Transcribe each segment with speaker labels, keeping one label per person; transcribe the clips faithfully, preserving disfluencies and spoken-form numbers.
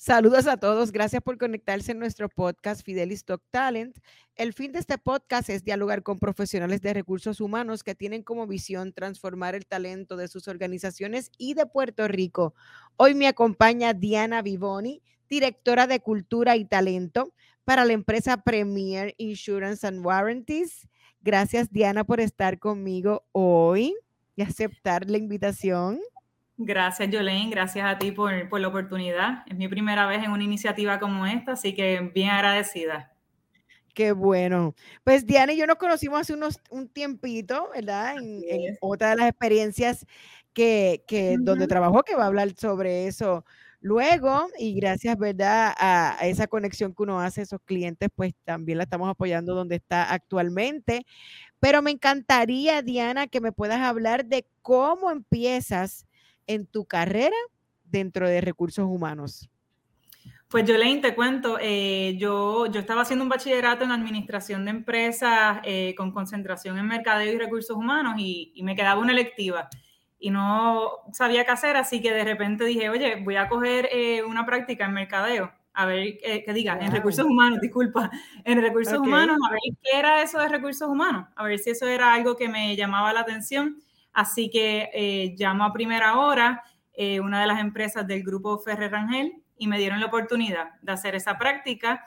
Speaker 1: Saludos a todos, gracias por conectarse en nuestro podcast Fidelis Talk Talent. El fin de este podcast es dialogar con profesionales de recursos humanos que tienen como visión transformar el talento de sus organizaciones y de Puerto Rico. Hoy me acompaña Diana Vivoni, directora de Cultura y Talento para la empresa Premier Insurance and Warranties. Gracias, Diana, por estar conmigo hoy y aceptar la invitación.
Speaker 2: Gracias, Yolene. Gracias a ti por, por la oportunidad. Es mi primera vez en una iniciativa como esta, así que bien agradecida.
Speaker 1: Qué bueno. Pues Diana y yo nos conocimos hace unos, un tiempito, ¿verdad? En, en otra de las experiencias que, que uh-huh. donde trabajó, que va a hablar sobre eso luego, y gracias, ¿verdad? A, a esa conexión que uno hace a esos clientes, pues también la estamos apoyando donde está actualmente. Pero me encantaría, Diana, que me puedas hablar de cómo empiezas en tu carrera dentro de recursos humanos.
Speaker 2: Pues Yolene, te cuento, eh, yo, yo estaba haciendo un bachillerato en administración de empresas eh, con concentración en mercadeo y recursos humanos y, y me quedaba una electiva y no sabía qué hacer, así que de repente dije, oye, voy a coger eh, una práctica en mercadeo, a ver eh, qué diga, wow. en recursos humanos, disculpa, en recursos okay. humanos, a ver qué era eso de recursos humanos, a ver si eso era algo que me llamaba la atención, así que eh, llamo a primera hora eh, una de las empresas del grupo Ferrer Rangel, y me dieron la oportunidad de hacer esa práctica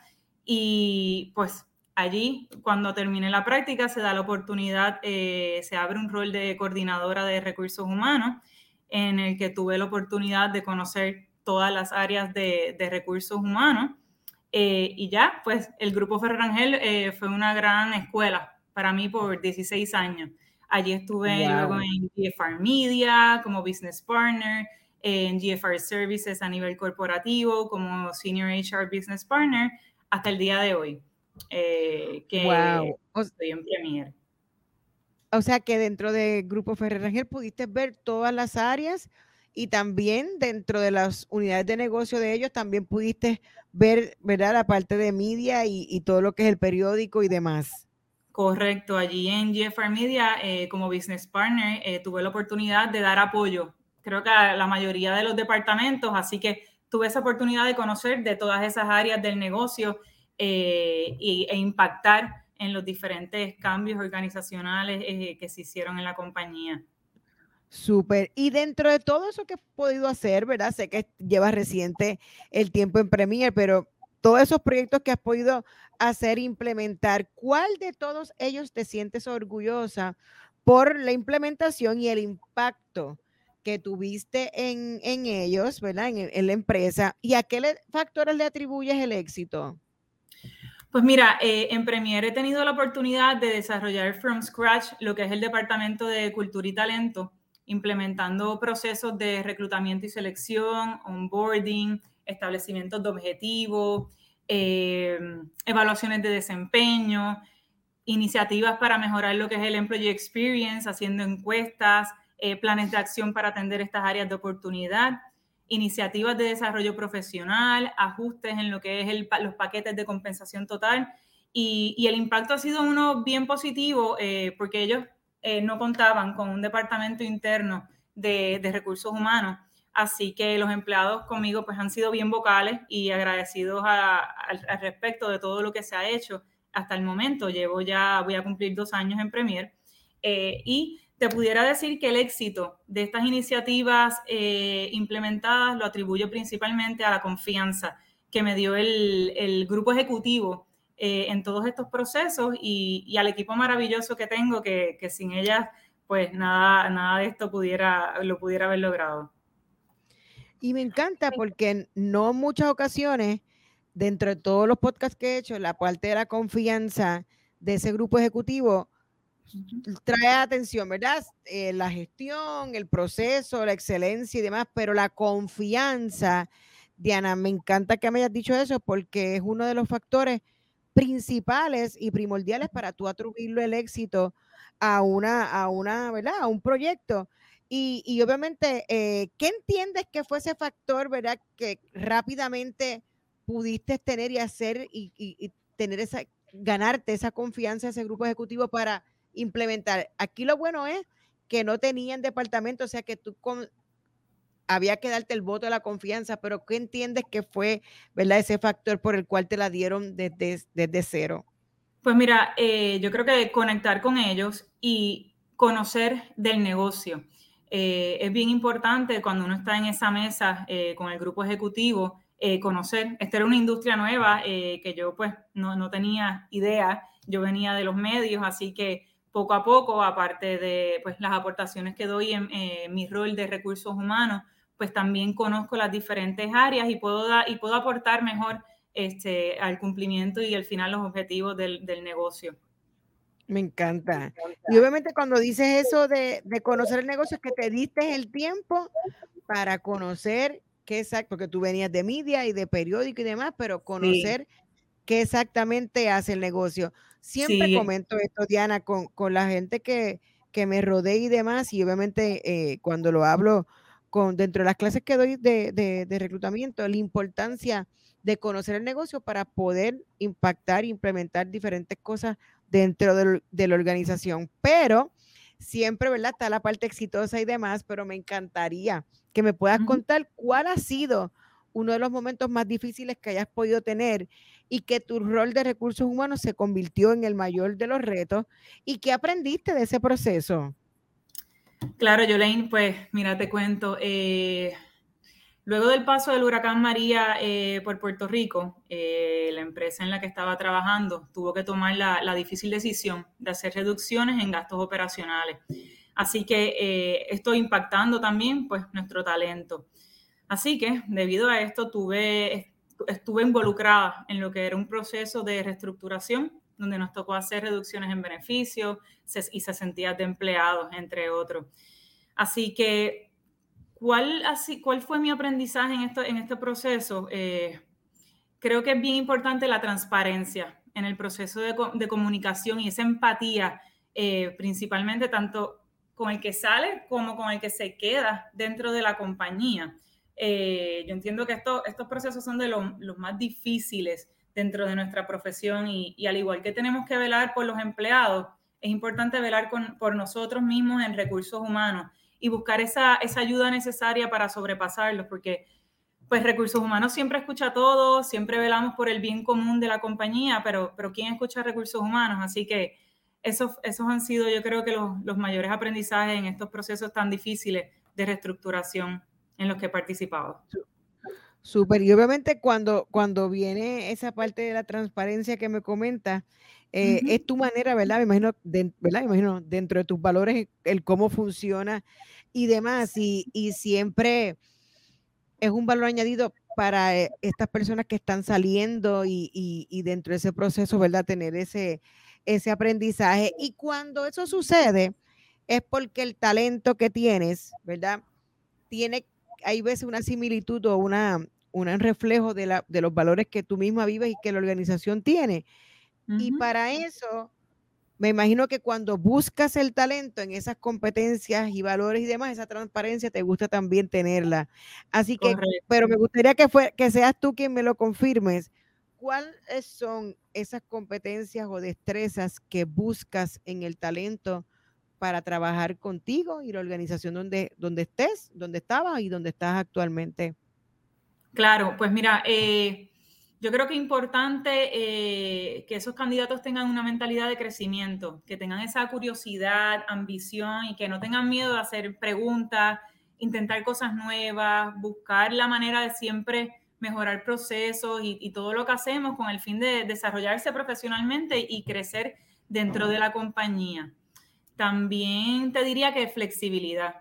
Speaker 2: y pues allí cuando terminé la práctica se da la oportunidad, eh, se abre un rol de coordinadora de recursos humanos en el que tuve la oportunidad de conocer todas las áreas de, de recursos humanos eh, y ya pues el grupo Ferrer Rangel eh, fue una gran escuela para mí por dieciséis años. Allí estuve wow. luego en G F R Media como business partner, en G F R Services a nivel corporativo como Senior H R Business Partner hasta el día de hoy, eh, que
Speaker 1: wow.
Speaker 2: estoy en Premier.
Speaker 1: O sea que dentro de Grupo Ferrer Rangel pudiste ver todas las áreas y también dentro de las unidades de negocio de ellos también pudiste ver, ¿verdad?, la parte de media y, y todo lo que es el periódico y demás.
Speaker 2: Correcto, allí en G F R Media eh, como Business Partner eh, tuve la oportunidad de dar apoyo creo que a la mayoría de los departamentos, así que tuve esa oportunidad de conocer de todas esas áreas del negocio eh, y, e impactar en los diferentes cambios organizacionales eh, que se hicieron en la compañía.
Speaker 1: Súper. Y dentro de todo eso que has podido hacer, ¿verdad? Sé que llevas reciente el tiempo en Premier, pero todos esos proyectos que has podido hacer, implementar, ¿cuál de todos ellos te sientes orgullosa por la implementación y el impacto que tuviste en, en ellos, ¿verdad? En, en la empresa, ¿y a qué le, factores le atribuyes el éxito?
Speaker 2: Pues mira, eh, en Premier he tenido la oportunidad de desarrollar from scratch lo que es el Departamento de Cultura y Talento, implementando procesos de reclutamiento y selección, onboarding, establecimientos de objetivos, eh, evaluaciones de desempeño, iniciativas para mejorar lo que es el employee experience, haciendo encuestas, eh, planes de acción para atender estas áreas de oportunidad, iniciativas de desarrollo profesional, ajustes en lo que es el, los paquetes de compensación total y, y el impacto ha sido uno bien positivo eh, porque ellos eh, no contaban con un departamento interno de, de recursos humanos, así que los empleados conmigo pues han sido bien vocales y agradecidos a, a, al respecto de todo lo que se ha hecho hasta el momento. Llevo ya, voy a cumplir dos años en Premier eh, y te pudiera decir que el éxito de estas iniciativas eh, implementadas lo atribuyo principalmente a la confianza que me dio el, el grupo ejecutivo eh, en todos estos procesos y, y al equipo maravilloso que tengo, que, que sin ellas, pues nada, nada de esto pudiera, lo pudiera haber logrado.
Speaker 1: Y me encanta porque no en muchas ocasiones, dentro de todos los podcasts que he hecho, la parte de la confianza de ese grupo ejecutivo trae atención, ¿verdad? Eh, la gestión, el proceso, la excelencia y demás, pero la confianza, Diana, me encanta que me hayas dicho eso porque es uno de los factores principales y primordiales para tú atribuirle el éxito a una, a una, ¿verdad? A un proyecto. Y, y obviamente, eh, ¿qué entiendes que fue ese factor, ¿verdad? Que rápidamente pudiste tener y hacer y, y, y tener esa, ganarte esa confianza de ese grupo ejecutivo para implementar. Aquí lo bueno es que no tenían departamento, o sea que tú con, había que darte el voto de la confianza, pero ¿qué entiendes que fue, verdad, ese factor por el cual te la dieron desde, desde cero?
Speaker 2: Pues mira, eh, yo creo que conectar con ellos y conocer del negocio. Eh, es bien importante cuando uno está en esa mesa eh, con el grupo ejecutivo, eh, conocer. Esta era una industria nueva eh, que yo pues no, no tenía idea. Yo venía de los medios, así que poco a poco, aparte de pues, las aportaciones que doy en eh, mi rol de recursos humanos, pues también conozco las diferentes áreas y puedo, da, y puedo aportar mejor este, al cumplimiento y al final los objetivos del, del negocio.
Speaker 1: Me encanta. Y obviamente cuando dices eso de, de conocer el negocio, es que te diste el tiempo para conocer qué exacto, porque tú venías de media y de periódico y demás, pero conocer sí. qué exactamente hace el negocio. Siempre sí. comento esto, Diana, con, con la gente que, que me rodea y demás, y obviamente eh, cuando lo hablo con, dentro de las clases que doy de, de, de reclutamiento, la importancia de conocer el negocio para poder impactar e implementar diferentes cosas dentro de, de la organización. Pero siempre, ¿verdad? Está la parte exitosa y demás, pero me encantaría que me puedas uh-huh. contar cuál ha sido uno de los momentos más difíciles que hayas podido tener y que tu rol de recursos humanos se convirtió en el mayor de los retos y qué aprendiste de ese proceso.
Speaker 2: Claro, Yolaine, pues mira, te cuento. Eh, luego del paso del huracán María eh, por Puerto Rico, eh, la empresa en la que estaba trabajando tuvo que tomar la, la difícil decisión de hacer reducciones en gastos operacionales. Así que eh, esto impactando también pues, nuestro talento. Así que debido a esto tuve, estuve involucrada en lo que era un proceso de reestructuración donde nos tocó hacer reducciones en beneficios y cesantías de empleados, entre otros. Así que, ¿cuál, así, cuál fue mi aprendizaje en, esto, en este proceso? Eh, creo que es bien importante la transparencia en el proceso de, de comunicación y esa empatía, eh, principalmente tanto con el que sale como con el que se queda dentro de la compañía. Eh, yo entiendo que esto, estos procesos son de lo, los más difíciles dentro de nuestra profesión y, y al igual que tenemos que velar por los empleados, es importante velar con, por nosotros mismos en recursos humanos y buscar esa, esa ayuda necesaria para sobrepasarlos, porque pues recursos humanos siempre escucha todo, siempre velamos por el bien común de la compañía, pero, pero ¿quién escucha recursos humanos? Así que esos, esos han sido yo creo que los, los mayores aprendizajes en estos procesos tan difíciles de reestructuración en los que he participado.
Speaker 1: Súper, y obviamente cuando, cuando viene esa parte de la transparencia que me comentas, eh, uh-huh. es tu manera, ¿verdad? Me imagino, de, ¿verdad? Me imagino dentro de tus valores, el cómo funciona y demás, y, y siempre es un valor añadido para estas personas que están saliendo y, y, y dentro de ese proceso, ¿verdad? Tener ese, ese aprendizaje. Y cuando eso sucede, es porque el talento que tienes, ¿verdad? Tiene, hay veces una similitud o una, un reflejo de, la, de los valores que tú misma vives y que la organización tiene. Uh-huh. Y para eso, me imagino que cuando buscas el talento en esas competencias y valores y demás, esa transparencia te gusta también tenerla. Así que, correcto. Pero me gustaría que, fue, que seas tú quien me lo confirmes. ¿Cuáles son esas competencias o destrezas que buscas en el talento para trabajar contigo y la organización donde, donde estés, donde estabas y donde estás actualmente?
Speaker 2: Claro, pues mira, eh, yo creo que es importante eh, que esos candidatos tengan una mentalidad de crecimiento, que tengan esa curiosidad, ambición y que no tengan miedo de hacer preguntas, intentar cosas nuevas, buscar la manera de siempre mejorar procesos y, y todo lo que hacemos con el fin de desarrollarse profesionalmente y crecer dentro de la compañía. También te diría que flexibilidad.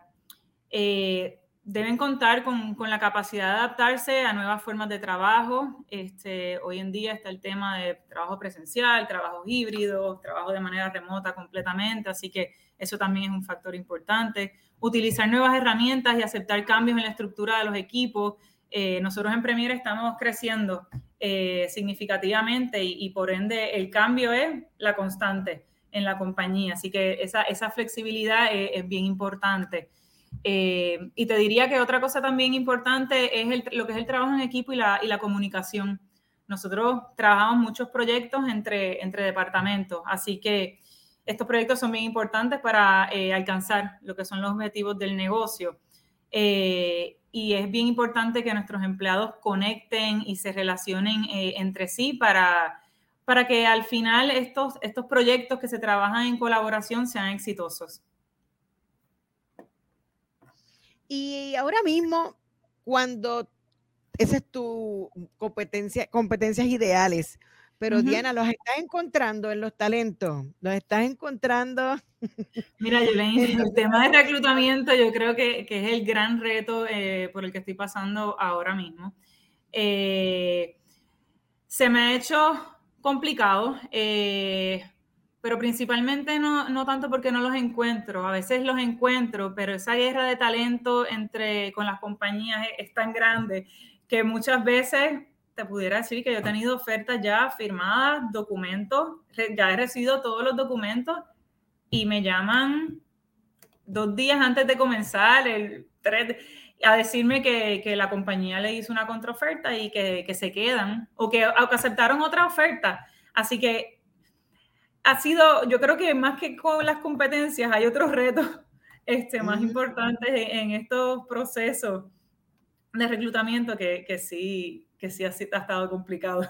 Speaker 2: Eh, deben contar con, con la capacidad de adaptarse a nuevas formas de trabajo. Este, hoy en día está el tema de trabajo presencial, trabajo híbrido, trabajo de manera remota completamente, así que eso también es un factor importante. Utilizar nuevas herramientas y aceptar cambios en la estructura de los equipos. Eh, nosotros en Premier estamos creciendo eh, significativamente y, y por ende el cambio es la constante en la compañía, así que esa, esa flexibilidad es, es bien importante. Eh, y te diría que otra cosa también importante es el, lo que es el trabajo en equipo y la, y la comunicación. Nosotros trabajamos muchos proyectos entre, entre departamentos, así que estos proyectos son bien importantes para eh, alcanzar lo que son los objetivos del negocio. Eh, y es bien importante que nuestros empleados conecten y se relacionen eh, entre sí para, para que al final estos, estos proyectos que se trabajan en colaboración sean exitosos.
Speaker 1: Y ahora mismo, cuando esa es tu competencia, competencias ideales, pero uh-huh. Diana, ¿los estás encontrando en los talentos? ¿Los estás encontrando?
Speaker 2: Mira, Yulene, el tema de reclutamiento yo creo que, que es el gran reto eh, por el que estoy pasando ahora mismo. Eh, se me ha hecho complicado, eh, pero principalmente no, no tanto porque no los encuentro. A veces los encuentro, pero esa guerra de talento entre, con las compañías es, es tan grande que muchas veces te pudiera decir que yo he tenido ofertas ya firmadas, documentos, ya he recibido todos los documentos y me llaman dos días antes de comenzar, el tres, a decirme que, que la compañía le hizo una contraoferta y que, que se quedan o que, o que aceptaron otra oferta. Así que ha sido, yo creo que más que con las competencias hay otros retos este, más mm. importantes en, en estos procesos de reclutamiento que, que sí, que sí ha, ha estado complicado.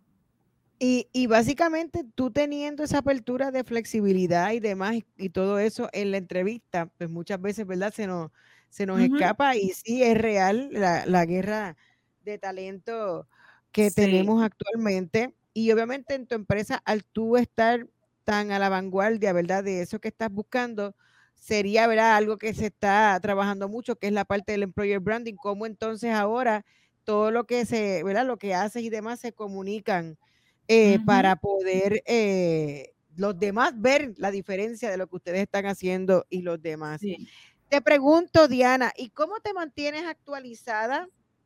Speaker 1: Y, y básicamente tú teniendo esa apertura de flexibilidad y demás y, y todo eso en la entrevista, pues muchas veces, ¿verdad? Se nos, se nos uh-huh. escapa y sí es real la, la guerra de talento que sí. tenemos actualmente. Y obviamente en tu empresa, al tú estar tan a la vanguardia, ¿verdad? De eso que estás buscando, sería, ¿verdad? Algo que se está trabajando mucho, que es la parte del employer branding, cómo entonces ahora todo lo que se, ¿verdad? Lo que haces y demás se comunican eh, uh-huh. para poder eh, los demás ver la diferencia de lo que ustedes están haciendo y los demás. Sí. Te pregunto, Diana, ¿y cómo te mantienes actualizada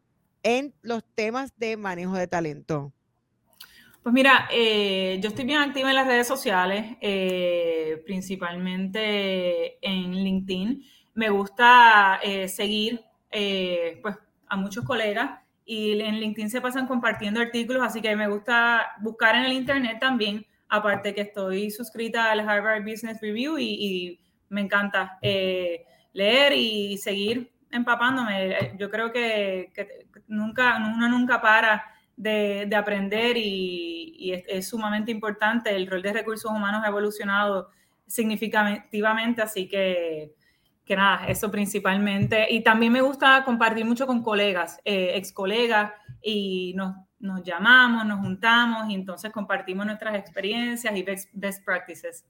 Speaker 1: en los temas de manejo de talento?
Speaker 2: Pues mira, eh, yo estoy bien activa en las redes sociales, eh, principalmente en LinkedIn. Me gusta eh, seguir eh, pues, a muchos colegas y en LinkedIn se pasan compartiendo artículos, así que me gusta buscar en el internet también, aparte que estoy suscrita al Harvard Business Review y, y me encanta eh, leer y seguir empapándome. Yo creo que, que nunca, uno nunca para De, de aprender y, y es, es sumamente importante. El rol de recursos humanos ha evolucionado significativamente, así que, que nada, eso principalmente. Y también me gusta compartir mucho con colegas, eh, ex colegas, y nos, nos llamamos, nos juntamos y entonces compartimos nuestras experiencias y best, best practices.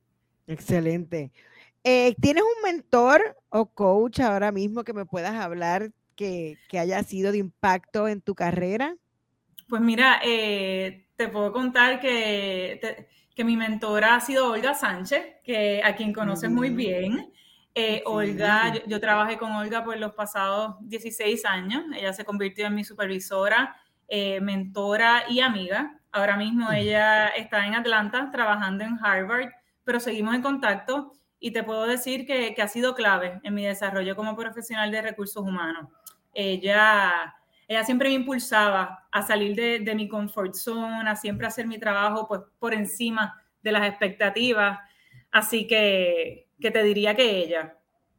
Speaker 1: Excelente. Eh, ¿Tienes un mentor o coach ahora mismo que me puedas hablar que, que haya sido de impacto en tu carrera?
Speaker 2: Pues mira, eh, te puedo contar que, te, que mi mentora ha sido Olga Sánchez, que a quien conoces muy bien. Eh, sí. Olga, yo, yo trabajé con Olga por los pasados dieciséis años. Ella se convirtió en mi supervisora, eh, mentora y amiga. Ahora mismo sí. ella está en Atlanta trabajando en Harvard, pero seguimos en contacto y te puedo decir que, que ha sido clave en mi desarrollo como profesional de recursos humanos. Ella... Ella siempre me impulsaba a salir de, de mi comfort zone, a siempre hacer mi trabajo pues, por encima de las expectativas. Así que, que te diría que ella.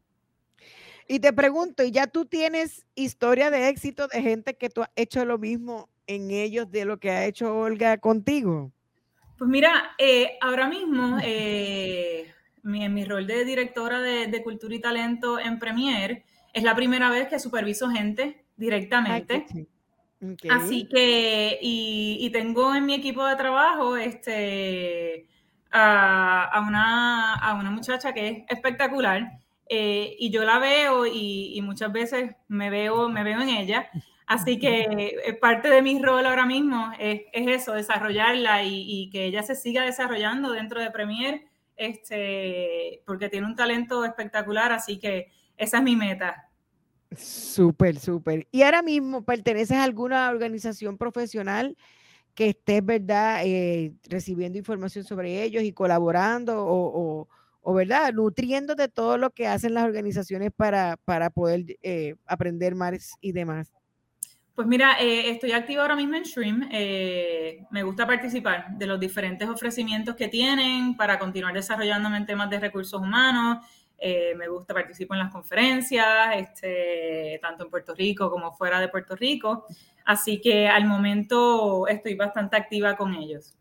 Speaker 1: Y te pregunto, ¿y ya tú tienes historia de éxito de gente que tú has hecho lo mismo en ellos de lo que ha hecho Olga contigo?
Speaker 2: Pues mira, eh, ahora mismo eh, mi, en mi rol de directora de, de cultura y talento en Premier, es la primera vez que superviso gente directamente. Ay, okay. Así que, y, y tengo en mi equipo de trabajo este, a, a, una, a una muchacha que es espectacular eh, y yo la veo y, y muchas veces me veo, me veo en ella. Así que parte de mi rol ahora mismo es, es eso, desarrollarla y, y que ella se siga desarrollando dentro de Premier, este, porque tiene un talento espectacular, así que esa es mi meta.
Speaker 1: Súper, súper. ¿Y ahora mismo perteneces a alguna organización profesional que estés, verdad, eh, recibiendo información sobre ellos y colaborando o, o, o, verdad, nutriendo de todo lo que hacen las organizaciones para, para poder eh, aprender más y demás?
Speaker 2: Pues mira, eh, estoy activa ahora mismo en Shrimp. Eh, me gusta participar de los diferentes ofrecimientos que tienen para continuar desarrollándome en temas de recursos humanos. Eh, me gusta, participo en las conferencias, este, tanto en Puerto Rico como fuera de Puerto Rico. Así que al momento estoy bastante activa con ellos.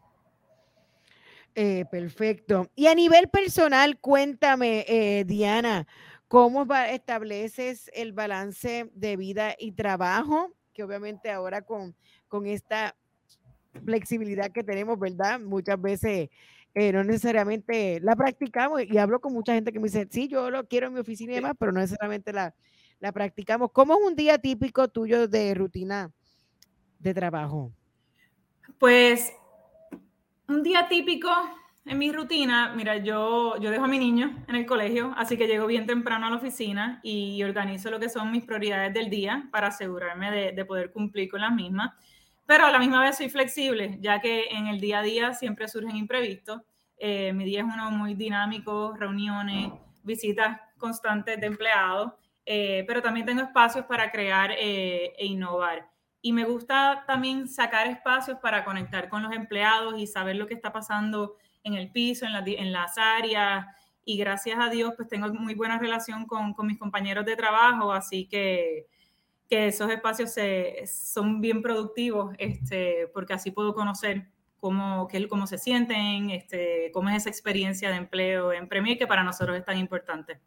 Speaker 1: Eh, perfecto. Y a nivel personal, cuéntame, eh, Diana, ¿cómo va, estableces el balance de vida y trabajo? Que obviamente ahora con, con esta flexibilidad que tenemos, ¿verdad? Muchas veces eh, no necesariamente la practicamos y hablo con mucha gente que me dice, sí, yo lo quiero en mi oficina y demás, pero no necesariamente la, la practicamos. ¿Cómo es un día típico tuyo de rutina de trabajo?
Speaker 2: Pues un día típico en mi rutina, mira, yo, yo dejo a mi niño en el colegio, así que llego bien temprano a la oficina y organizo lo que son mis prioridades del día para asegurarme de, de poder cumplir con las mismas. Pero a la misma vez soy flexible, ya que en el día a día siempre surgen imprevistos. Eh, mi día es uno muy dinámico, reuniones, visitas constantes de empleados, eh, pero también tengo espacios para crear eh, e innovar. Y me gusta también sacar espacios para conectar con los empleados y saber lo que está pasando en el piso, en, la, en las áreas. Y gracias a Dios, pues tengo muy buena relación con, con mis compañeros de trabajo, así que, que esos espacios se, son bien productivos, este, porque así puedo conocer cómo, qué, cómo se sienten, este, cómo es esa experiencia de empleo en Premier, que para nosotros es tan importante.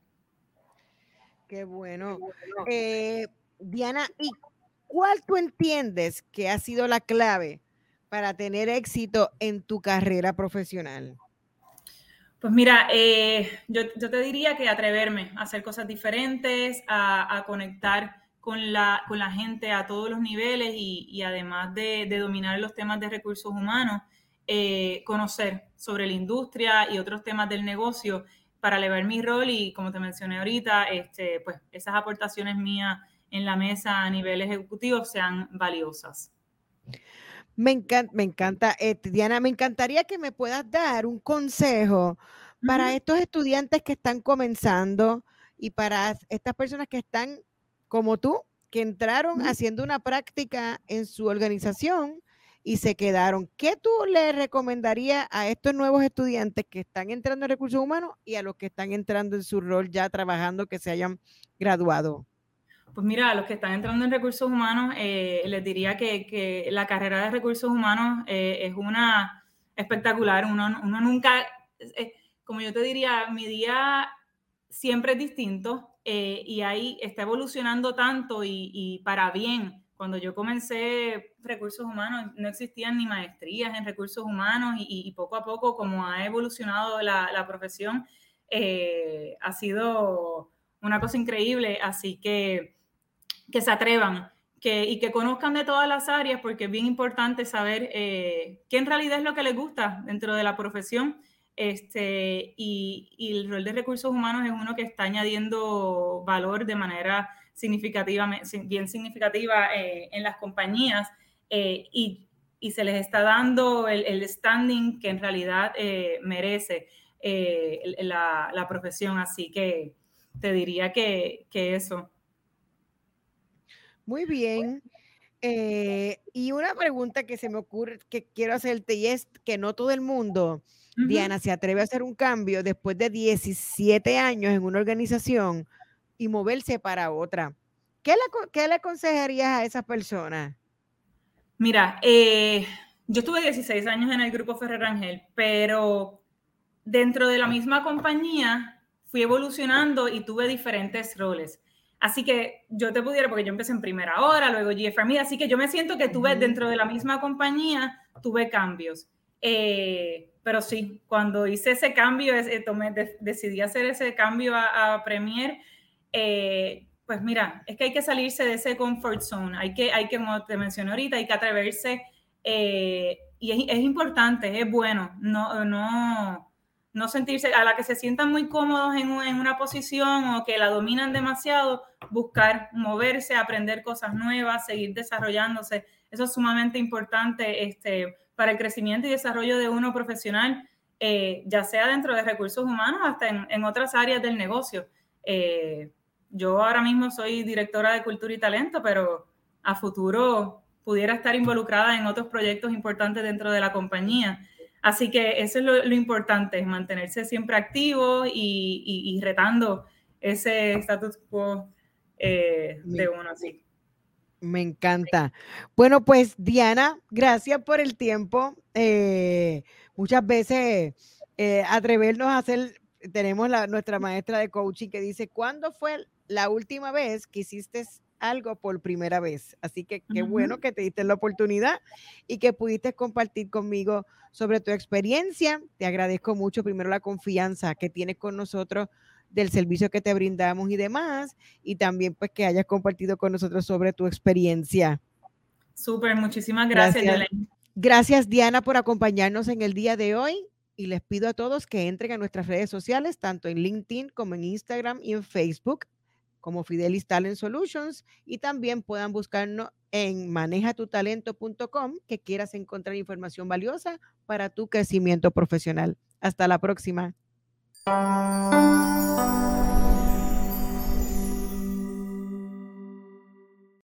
Speaker 1: Qué bueno. Qué bueno. Eh, Diana, ¿y cuál tú entiendes que ha sido la clave para tener éxito en tu carrera profesional?
Speaker 2: Pues mira, eh, yo, yo te diría que atreverme a hacer cosas diferentes, a, a conectar con la, con la gente a todos los niveles y, y además de, de dominar los temas de recursos humanos, eh, conocer sobre la industria y otros temas del negocio para elevar mi rol y, como te mencioné ahorita, este, pues esas aportaciones mías en la mesa a nivel ejecutivo sean valiosas.
Speaker 1: Me encanta, me encanta, eh, Diana, me encantaría que me puedas dar un consejo para uh-huh. estos estudiantes que están comenzando y para estas personas que están como tú, que entraron uh-huh. haciendo una práctica en su organización y se quedaron. ¿Qué tú le recomendarías a estos nuevos estudiantes que están entrando en recursos humanos y a los que están entrando en su rol ya trabajando, que se hayan graduado?
Speaker 2: Pues mira, a los que están entrando en recursos humanos, eh, les diría que, que la carrera de recursos humanos eh, es una espectacular. Uno, uno nunca, eh, como yo te diría, mi día siempre es distinto eh, y ahí está evolucionando tanto y, y para bien. Cuando yo comencé recursos humanos, no existían ni maestrías en recursos humanos y, y poco a poco, como ha evolucionado la, la profesión, eh, ha sido una cosa increíble. Así que que se atrevan que, y que conozcan de todas las áreas, porque es bien importante saber eh, qué en realidad es lo que les gusta dentro de la profesión. Este, y, y el rol de recursos humanos es uno que está añadiendo valor de manera significativa, bien significativa eh, en las compañías eh, y, y se les está dando el, el standing que en realidad eh, merece eh, la, la profesión. Así que te diría que, que eso.
Speaker 1: Muy bien. Eh, y una pregunta que se me ocurre, que quiero hacerte, y es que no todo el mundo, uh-huh. Diana, se atreve a hacer un cambio después de diecisiete años en una organización y moverse para otra. ¿Qué le, qué le aconsejarías a esas personas?
Speaker 2: Mira, eh, yo estuve dieciséis años en el Grupo Ferrer Rangel, pero dentro de la misma compañía fui evolucionando y tuve diferentes roles. Así que yo te pudiera, porque yo empecé en primera hora, luego G F R M, así que yo me siento que tuve dentro de la misma compañía, tuve cambios. Eh, pero sí, cuando hice ese cambio, eh, tomé, de, decidí hacer ese cambio a, a Premier, eh, pues mira, es que hay que salirse de ese comfort zone, hay que, hay que como te mencioné ahorita, hay que atreverse, eh, y es, es importante, es bueno, no, no, no sentirse, a la que se sientan muy cómodos en, un, en una posición o que la dominan demasiado, buscar moverse, aprender cosas nuevas, seguir desarrollándose. Eso es sumamente importante este, para el crecimiento y desarrollo de uno profesional, eh, ya sea dentro de recursos humanos hasta en, en otras áreas del negocio. Eh, yo ahora mismo soy directora de Cultura y Talento, pero a futuro pudiera estar involucrada en otros proyectos importantes dentro de la compañía. Así que eso es lo, lo importante, es mantenerse siempre activo y, y, y retando ese status quo eh, de uno así.
Speaker 1: Me encanta. Bueno, pues Diana, gracias por el tiempo. Eh, muchas veces eh, atrevernos a hacer, tenemos la, nuestra maestra de coaching que dice, ¿cuándo fue la última vez que hiciste algo por primera vez? Así que qué uh-huh. bueno que te diste la oportunidad y que pudiste compartir conmigo sobre tu experiencia. Te agradezco mucho primero la confianza que tienes con nosotros, del servicio que te brindamos y demás, y también pues que hayas compartido con nosotros sobre tu experiencia.
Speaker 2: Súper, muchísimas gracias,
Speaker 1: gracias.
Speaker 2: Yolanda.
Speaker 1: Gracias, Diana, por acompañarnos en el día de hoy, y les pido a todos que entren a nuestras redes sociales, tanto en LinkedIn como en Instagram y en Facebook, como Fidelis Talent Solutions, y también puedan buscarnos en maneja tu talento punto com, que quieras encontrar información valiosa para tu crecimiento profesional. Hasta la próxima.